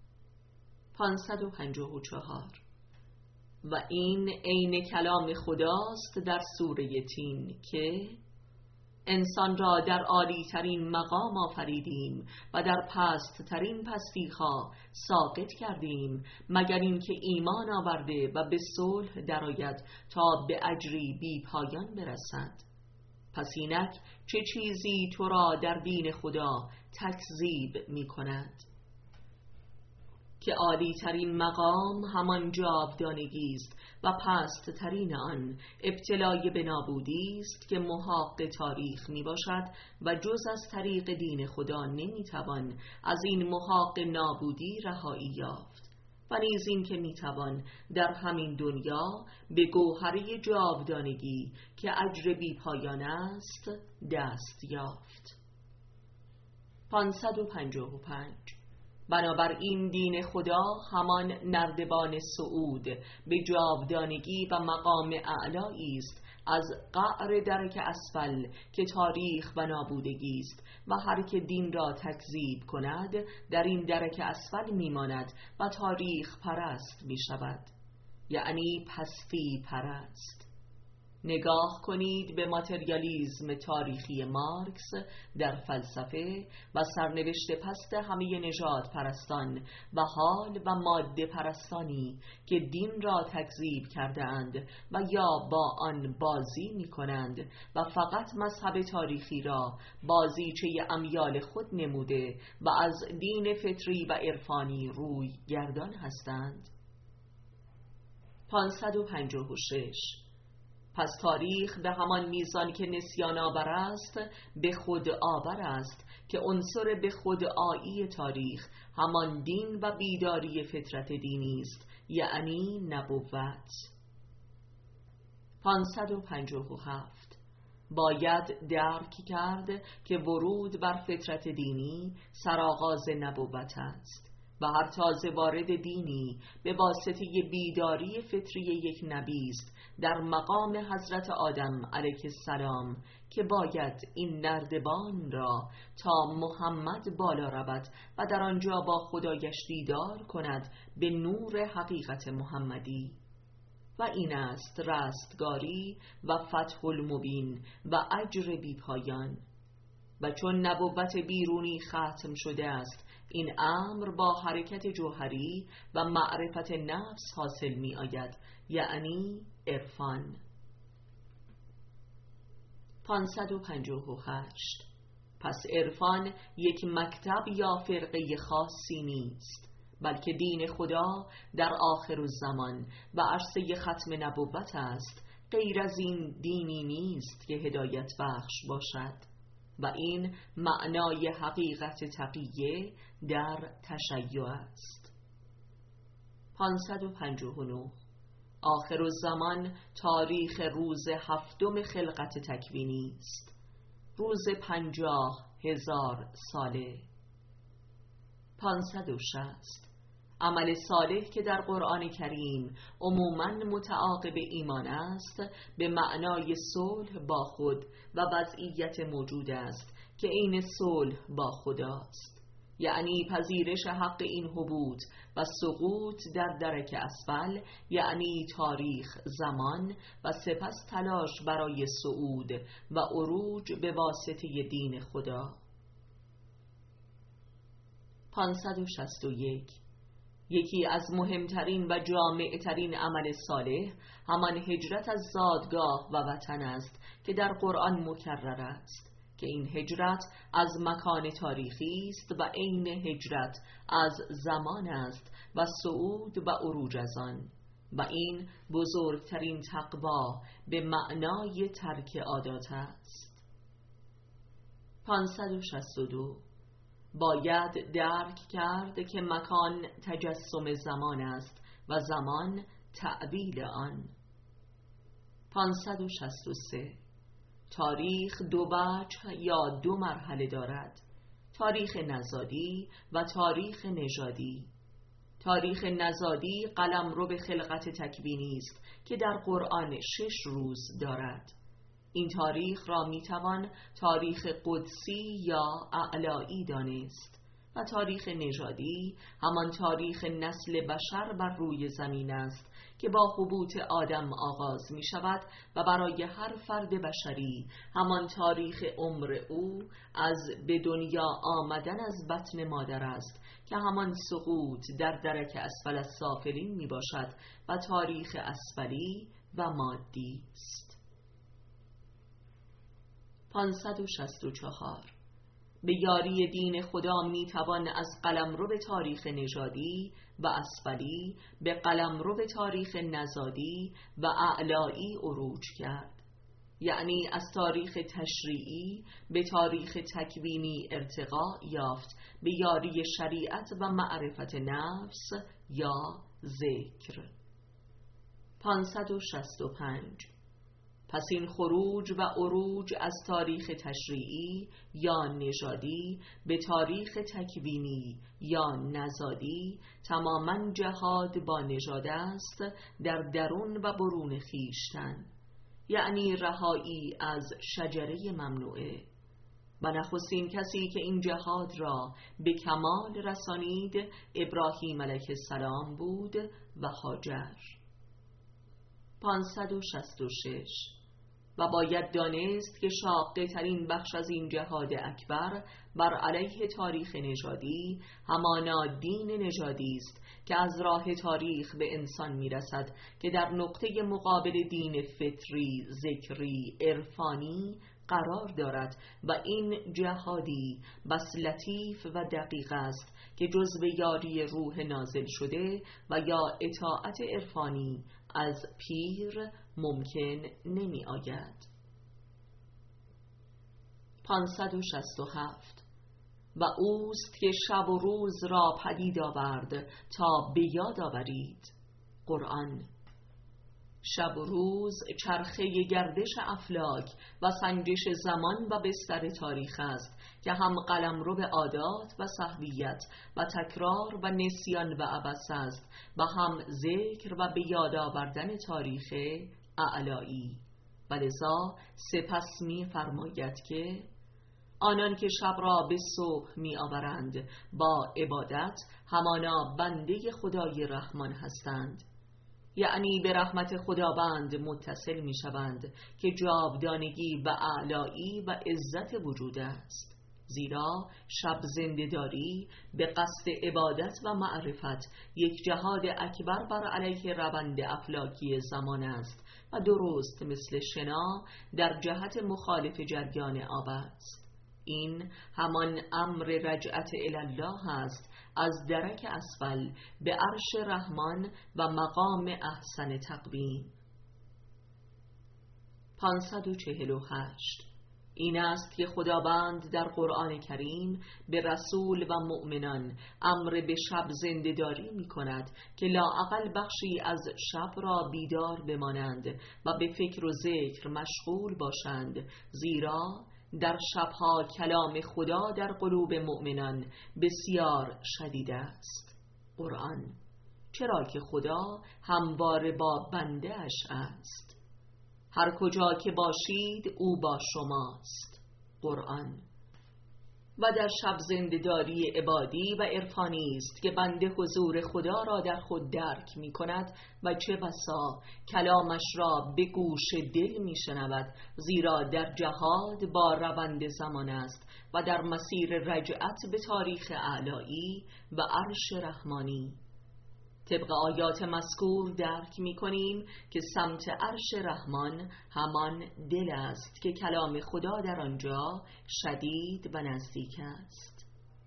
554 و این عین کلام خداست در سوره تین که انسان را در عالی ترین مقام آفریدیم و در پست ترین پستی‌ها ساقط کردیم مگر اینکه ایمان آورده و به صلح درآید تا به اجری بی پایان برسد. پس اینک چه چیزی تو را در دین خدا تکذیب می کند که عالی ترین مقام همان جاودانگی است و پست ترین آن ابتلای به نابودی است که محاق تاریخ می باشد و جز از طریق دین خدا نمی توان از این محاق نابودی رهایی یافت و نیز این که می توان در همین دنیا به گوهره جاودانگی که اجر بی پایان است دست یافت. 555 بنابراین دین خدا همان نردبان صعود به جاودانگی و مقام اعلایی است از قعر درک اسفل که تاریخ و نابودگی است و هر که دین را تکذیب کند در این درک اسفل میماند و تاریخ پرست می شود، یعنی پستی پرست. نگاه کنید به ماتریالیسم تاریخی مارکس در فلسفه و سرنوشت پست همه نژاد پرستان و حال و ماده پرستانی که دین را تکذیب کرده اند و یا با آن بازی می کنند و فقط مذهب تاریخی را بازیچه امیال خود نموده و از دین فطری و عرفانی روی گردان هستند. 556 پس تاریخ به همان میزان که نسیان آور است به خود آور است که عنصر به خود آیی تاریخ همان دین و بیداری فطرت دینی است، یعنی نبوت. 557 باید درک کرد که ورود بر فطرت دینی سرآغاز نبوت است و هر تازه وارد دینی به واسطه بیداری فطری یک نبی است در مقام حضرت آدم علیه السلام که باید این نردبان را تا محمد بالا رود و در آنجا با خدایش دیدار کند به نور حقیقت محمدی. و این است رستگاری و فتح المبین و اجر بی پایان. و چون نبوت بیرونی ختم شده است، این امر با حرکت جوهری و معرفت نفس حاصل می آید، یعنی عرفان. 558. پس عرفان یک مکتب یا فرقه خاصی نیست، بلکه دین خدا در آخرالزمان و عرصه ختم نبوت است. غیر از این دینی نیست که هدایت بخش باشد و این معنای حقیقت تقیه در تشیع است. 559. آخرالزمان تاریخ روز هفتم خلقت تکوینی است، روز 50,000 ساله. 560. عمل صالح که در قرآن کریم عموماً متعاقب ایمان است، به معنای صلح با خود و وضعیت موجود است که عین صلح با خداست، یعنی پذیرش حق این هبوط و سقوط در درک اسفل، یعنی تاریخ زمان، و سپس تلاش برای صعود و عروج به واسطه دین خدا. 561. یکی از مهمترین و جامعترین عمل صالح همان هجرت از زادگاه و وطن است که در قرآن مکرر است، که این هجرت از مکان تاریخی است و عین هجرت از زمان است و صعود و عروج از آن، و این بزرگترین تقوا به معنای ترک عادات است. 562. باید درک کرد که مکان تجسم زمان است و زمان تعبیل آن. 563. تاریخ دو وجه یا دو مرحله دارد: تاریخ نژادی و تاریخ نژادی. تاریخ نژادی قلمرو به خلقت تکوینی است که در قرآن 6 روز دارد. این تاریخ را میتوان تاریخ قدسی یا اعلایی دانست، و تاریخ نژادی همان تاریخ نسل بشر بر روی زمین است که با هبوط آدم آغاز می شود و برای هر فرد بشری همان تاریخ عمر او از به دنیا آمدن از بطن مادر است که همان سقوط در درک اسفل السافلین می باشد و تاریخ اسفلی و مادی است. 564. به یاری دین خدا می توان از قلمرو به تاریخ نژادی و اسفلی به قلمرو به تاریخ نژادی و اعلایی عروج کرد، یعنی از تاریخ تشریعی به تاریخ تکوینی ارتقا یافت به یاری شریعت و معرفت نفس یا ذکر. 565. پس این خروج و عروج از تاریخ تشریعی یا نژادی به تاریخ تکوینی یا نژادی تماماً جهاد با نژاد است در درون و برون خویشتن، یعنی رهایی از شجره ممنوعه. و نخستین کسی که این جهاد را به کمال رسانید ابراهیم علیه السلام بود و هاجر. 566. و باید دانست که شاقه ترین بخش از این جهاد اکبر بر علیه تاریخ نژادی همانا دین نژادی است که از راه تاریخ به انسان میرسد که در نقطه مقابل دین فطری، ذکری، عرفانی قرار دارد، و این جهادی بس لطیف و دقیق است که جزو یاری روح نازل شده و یا اطاعت عرفانی از پیر ممکن نمی آید. 567. و اوست که شب و روز را پدید آورد تا به یاد آورید. قرآن. شب و روز چرخه گردش افلاک و سنجش زمان و بستر تاریخ است که هم قلمرو به عادات و سهویت و تکرار و نسیان و عبث است و هم ذکر و به یاد آوردن تاریخ اعلایی. ولذا سپس می فرماید که آنان که شب را به صبح می آورند با عبادت همانا بنده خدای رحمان هستند. یعنی به رحمت خداوند متصل می شوند که جاودانگی و اعلایی و عزت وجود است. زیرا شب زنده‌داری به قصد عبادت و معرفت یک جهاد اکبر بر علیه روند افلاکی زمان است و درست مثل شنا در جهت مخالف جریان آب است. این همان امر رجعت الله است، از درک اسفل به عرش رحمان و مقام احسن تقویم. 548 این است که خداوند در قرآن کریم به رسول و مؤمنان امر به شب زنده‌داری می کند که لااقل بخشی از شب را بیدار بمانند و به فکر و ذکر مشغول باشند، زیرا در شبها کلام خدا در قلوب مؤمنان بسیار شدید است. قرآن، چرا که خدا همواره با بنده اش است. هر کجا که باشید او با شماست. قرآن. و در شب زنده‌داری عبادی و عرفانی است که بنده حضور خدا را در خود درک می کند و چه بسا کلامش را به گوش دل می شنود، زیرا در جهاد با روند زمان است و در مسیر رجعت به تاریخ اعلایی و عرش رحمانی. طبق آیات مذکور درک می کنیم که سمت عرش رحمان همان دل است که کلام خدا در آنجا شدید و نزدیک است.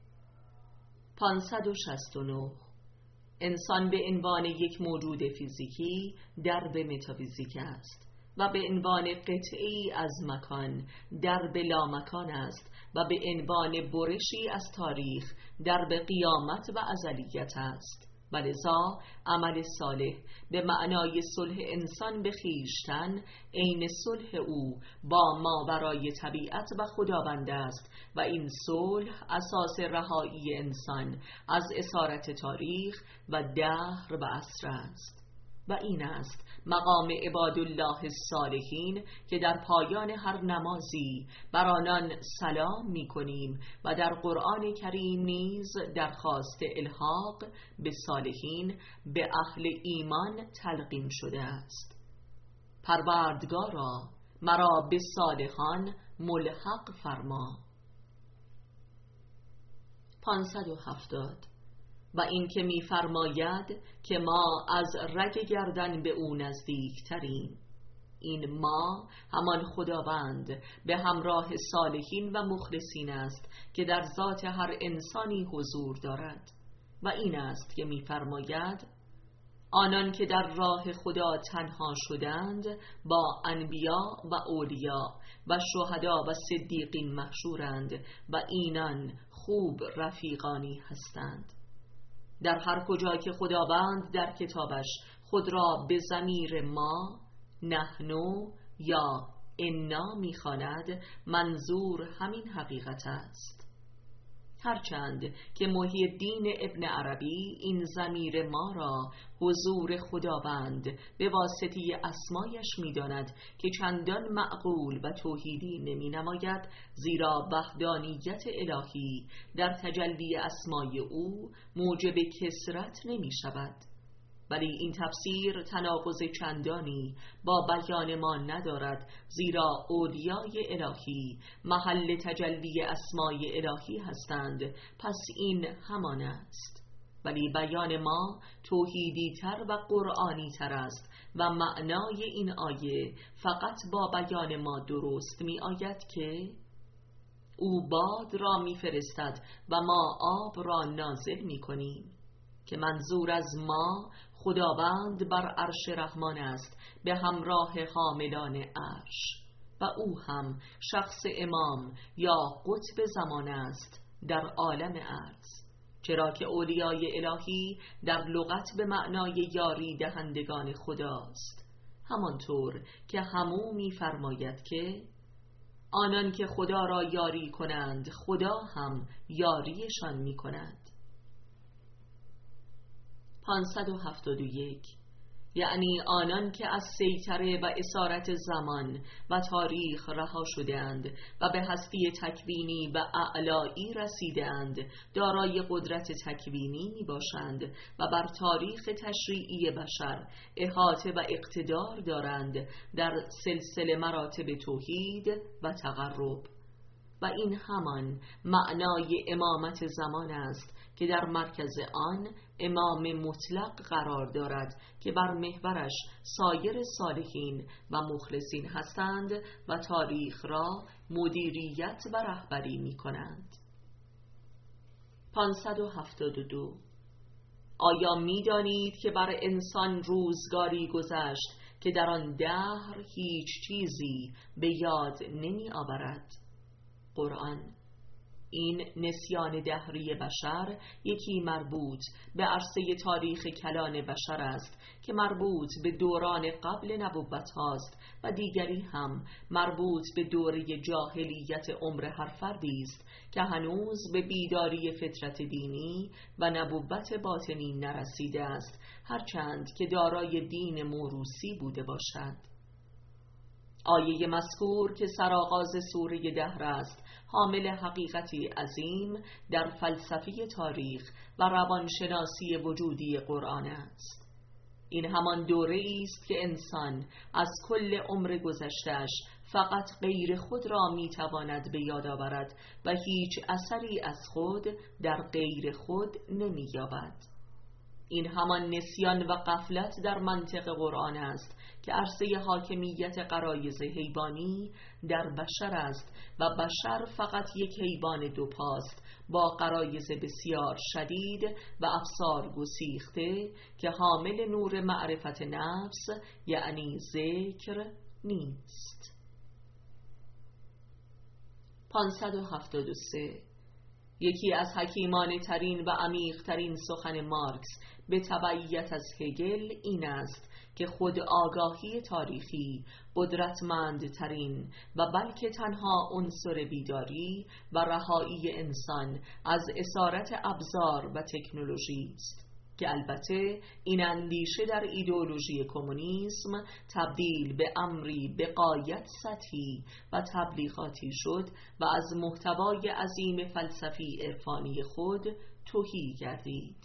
569 انسان به عنوان یک موجود فیزیکی درب متافیزیک است و به عنوان قطعی از مکان درب لامکان است و به عنوان برشی از تاریخ درب قیامت و ازلیت است. و لذا عمل صالح به معنای صلح انسان به خویشتن عین صلح او با ماورای طبیعت و خداوند است و این صلح اساس رهایی انسان از اسارت تاریخ و دهر و عصر است. و این است مقام عبادالله الصالحین که در پایان هر نمازی بر آنان سلام می کنیم و در قرآن کریم نیز درخواست الحاق به صالحین به اهل ایمان تلقین شده است. پروردگارا مرا به صالحان ملحق فرما. 570 و این که می‌فرماید که ما از رگ گردن به او نزدیک تریم. این ما همان خداوند به همراه صالحین و مخلصین است که در ذات هر انسانی حضور دارد. و این است که می‌فرماید آنان که در راه خدا تنها شدند با انبیا و اولیا و شهدا و صدیقین محشورند و اینان خوب رفیقانی هستند. در هر کجا که خداوند در کتابش خود را به ضمیر ما، نحنو یا انا می‌خواند، منظور همین حقیقت است. هرچند که محی الدین ابن عربی این ضمیر ما را حضور خداوند به واسطه اسمایش می‌داند که چندان معقول و توحیدی نمی‌نماید، زیرا وحدانیت الهی در تجلی اسمای او موجب کثرت نمی‌شود. ولی این تفسیر تناقض چندانی با بیان ما ندارد، زیرا اولیای الهی محل تجلی اسمای الهی هستند، پس این همان است. ولی بیان ما توحیدی تر و قرآنی تر است و معنای این آیه فقط با بیان ما درست می آید که او باد را می فرستد و ما آب را نازل می کنیم، که منظور از ما خداوند بر عرش رحمان است به همراه حاملان عرش و او هم شخص امام یا قطب زمان است در عالم ارض، چرا که اولیای الهی در لغت به معنای یاری دهندگان خداست، همانطور که همو می فرماید که آنان که خدا را یاری کنند خدا هم یاریشان می کند. 571 یعنی آنان که از سیطره و اسارت زمان و تاریخ رها شده‌اند و به هستی تکوینی و اعلایی رسیده‌اند، دارای قدرت تکوینی می باشند و بر تاریخ تشریعی بشر احاطه و اقتدار دارند در سلسله مراتب توحید و تقرب. و این همان معنای امامت زمان است که در مرکز آن امام مطلق قرار دارد که بر محورش سایر صالحین و مخلصین هستند و تاریخ را مدیریت و رهبری می کنند. 572. آیا می دانید که بر انسان روزگاری گذشت که در آن دهر هیچ چیزی به یاد نمی آورد؟ قرآن. این نسیان دهری بشر یکی مربوط به عرصه تاریخ کلان بشر است که مربوط به دوران قبل نبوت هاست و دیگری هم مربوط به دوره جاهلیت عمر هر فردی است که هنوز به بیداری فطرت دینی و نبوت باطنی نرسیده است، هرچند که دارای دین موروثی بوده باشد. آیه مذکور که سرآغاز سوره دهر است، حامل حقیقتی عظیم در فلسفه تاریخ و روانشناسی وجودی قرآن است. این همان دوره است که انسان از کل عمر گذشته‌اش فقط غیر خود را میتواند به یاد آورد و هیچ اثری از خود در غیر خود نمی‌یابد. این همان نسیان و غفلت در منطق قرآن است که عرصه حاکمیت غرایز حیوانی در بشر است و بشر فقط یک حیوان دوپاست با غرایز بسیار شدید و افسار گسیخته که حامل نور معرفت نفس یعنی ذکر نیست. 573. یکی از حکیمانه ترین و عمیق ترین سخن مارکس به تبعیت از هگل این است که خود آگاهی تاریخی قدرتمندترین و بلکه تنها عنصر بیداری و رهایی انسان از اسارت ابزار و تکنولوژی است، که البته این اندیشه در ایدئولوژی کمونیسم تبدیل به امری به غایت سطحی و تبلیغاتی شد و از محتوای عظیم فلسفی عرفانی خود تهی گردید.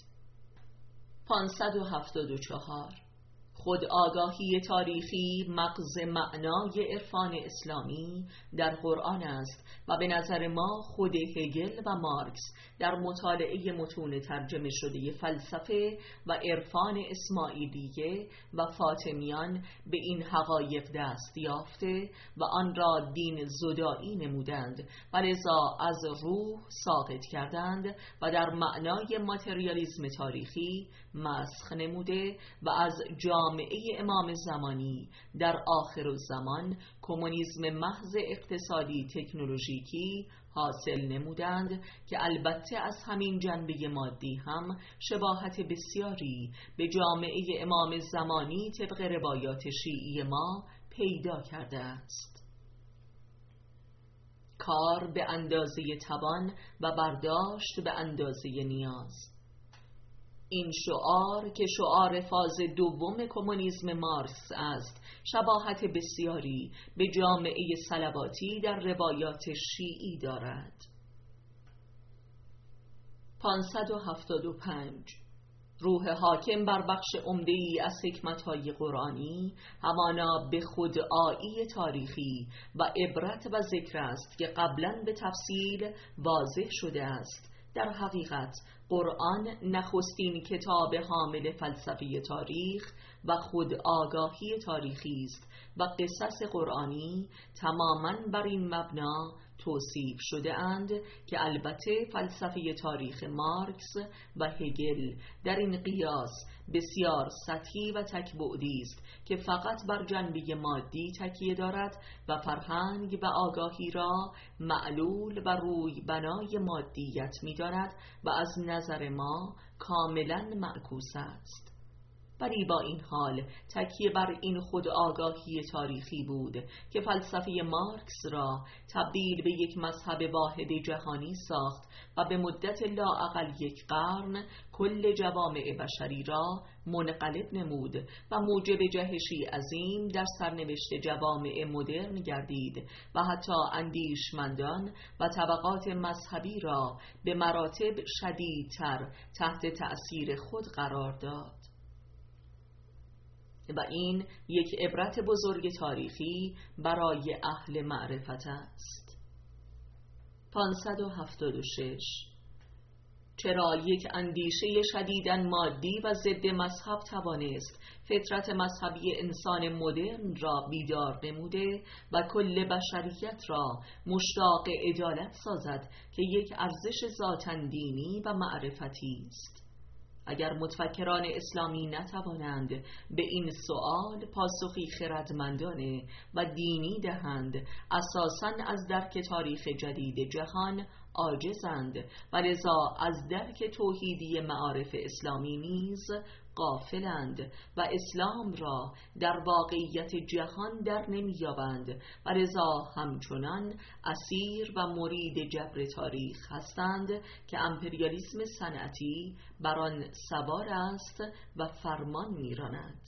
574. خود آگاهی تاریخی مغز معنای عرفان اسلامی در قرآن است و به نظر ما خود هگل و مارکس در مطالعه متون ترجمه شده فلسفه و عرفان اسماعیلیه و فاطمیان به این حقایق دست یافته و آن را دین زدایی نمودند و لذا از روح ساقط کردند و در معنای ماتریالیسم تاریخی مسخ نموده و از جامعه امام زمانی در آخر الزمان کمونیسم محض اقتصادی تکنولوژیکی حاصل نمودند که البته از همین جنبه مادی هم شباهت بسیاری به جامعه امام زمانی طبق روایات شیعی ما پیدا کرده است. کار به اندازه توان و برداشت به اندازه نیاز. این شعار که شعار فاز دوم کمونیسم مارکس است شباهت بسیاری به جامعه صلواتی در روایات شیعی دارد. 575. روح حاکم بر بخش عمده‌ای از حکمت‌های قرآنی همانا به خودآیی تاریخی و عبرت و ذکر است که قبلاً به تفصیل واضح شده است. در حقیقت قرآن نخستین کتاب حامل فلسفه تاریخ و خود آگاهی تاریخی است و قصص قرآنی تماماً بر این مبنا توصیف شده اند که البته فلسفه تاریخ مارکس و هگل در این قیاس بسیار سطحی و تک‌بعدی است که فقط بر جنبه مادی تکیه دارد و فرهنگ و آگاهی را معلول و روی بنای مادیت می داند و از نظر ما کاملا معکوس است. ولی با این حال تکیه بر این خود آگاهی تاریخی بود که فلسفه مارکس را تبدیل به یک مذهب واحد جهانی ساخت و به مدت لااقل یک قرن کل جوامع بشری را منقلب نمود و موجب جهشی عظیم در سرنوشت جوامع مدرن گردید و حتی اندیشمندان و طبقات مذهبی را به مراتب شدیدتر تحت تأثیر خود قرار داد. و این یک عبرت بزرگ تاریخی برای اهل معرفت است. 576. چرا یک اندیشه شدیداً مادی و ضد مذهب توانست فطرت مذهبی انسان مدرن را بیدار نموده و کل بشریت را مشتاق عدالت سازد که یک ارزش ذاتاً دینی و معرفتی است؟ اگر متفکران اسلامی نتوانند به این سؤال پاسخی خردمندانه و دینی دهند، اساساً از درک تاریخ جدید جهان عاجزند و لذا از درک توحیدی معارف اسلامی نیز غافلند و اسلام را در واقعیت جهان در نمی‌یابند و لذا همچنان اسیر و مرید جبر تاریخ هستند که امپریالیسم صنعتی بر آن سوار است و فرمان می‌راند.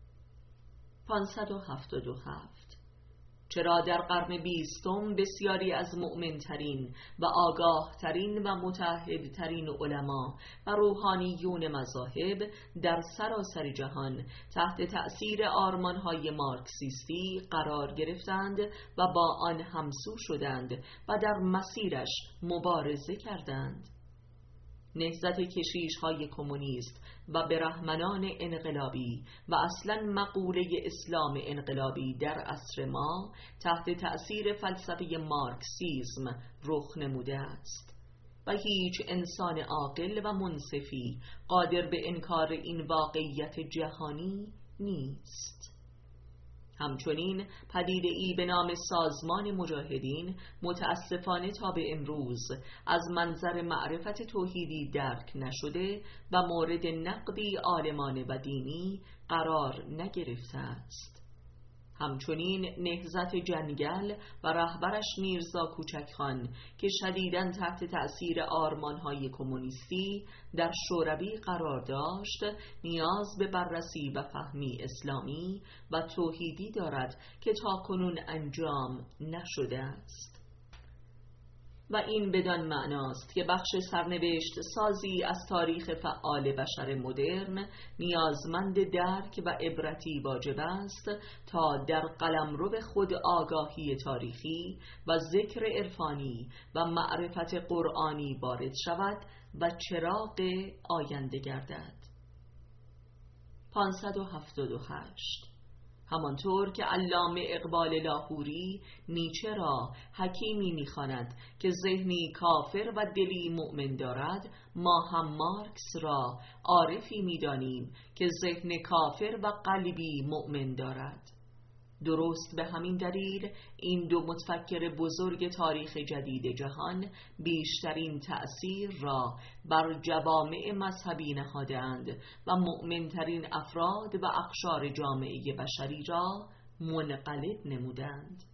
577. چرا در قرن 20 بسیاری از مؤمنترین و آگاهترین و متعهدترین علما و روحانیون مذاهب در سراسر جهان تحت تأثیر آرمانهای مارکسیستی قرار گرفتند و با آن همسو شدند و در مسیرش مبارزه کردند؟ نهضت کشیش‌های کمونیست و برهمنان انقلابی و اصلاً مقوله اسلام انقلابی در عصر ما تحت تأثیر فلسفه مارکسیسم رخ نموده است و هیچ انسان عاقل و منصفی قادر به انکار این واقعیت جهانی نیست. همچنین پدیده‌ای به نام سازمان مجاهدین متاسفانه تا به امروز از منظر معرفت توحیدی درک نشده و مورد نقدی عالمانه و دینی قرار نگرفته است. همچنین نهضت جنگل و رهبرش میرزا کوچکخان که شدیداً تحت تأثیر آرمانهای کمونیستی در شوروی قرار داشت، نیاز به بررسی و فهمی اسلامی و توحیدی دارد که تاکنون انجام نشده است. و این بدان معناست که بخش سرنوشت سازی از تاریخ فعال بشر مدرن نیازمند درک و عبرتی واجب است تا در قلمرو خود آگاهی تاریخی و ذکر عرفانی و معرفت قرآنی وارد شود و چراغ آینده گردد. 578. همانطور که علامه اقبال لاهوری نیچه را حکیمی می‌خواند که ذهنی کافر و دلی مؤمن دارد، ما هم مارکس را عارفی می‌دانیم که ذهن کافر و قلبی مؤمن دارد. درست به همین دلیل این دو متفکر بزرگ تاریخ جدید جهان بیشترین تأثیر را بر جوامع مذهبی نهادند و مؤمنترین افراد و اقشار جامعه بشری را منقلب نمودند.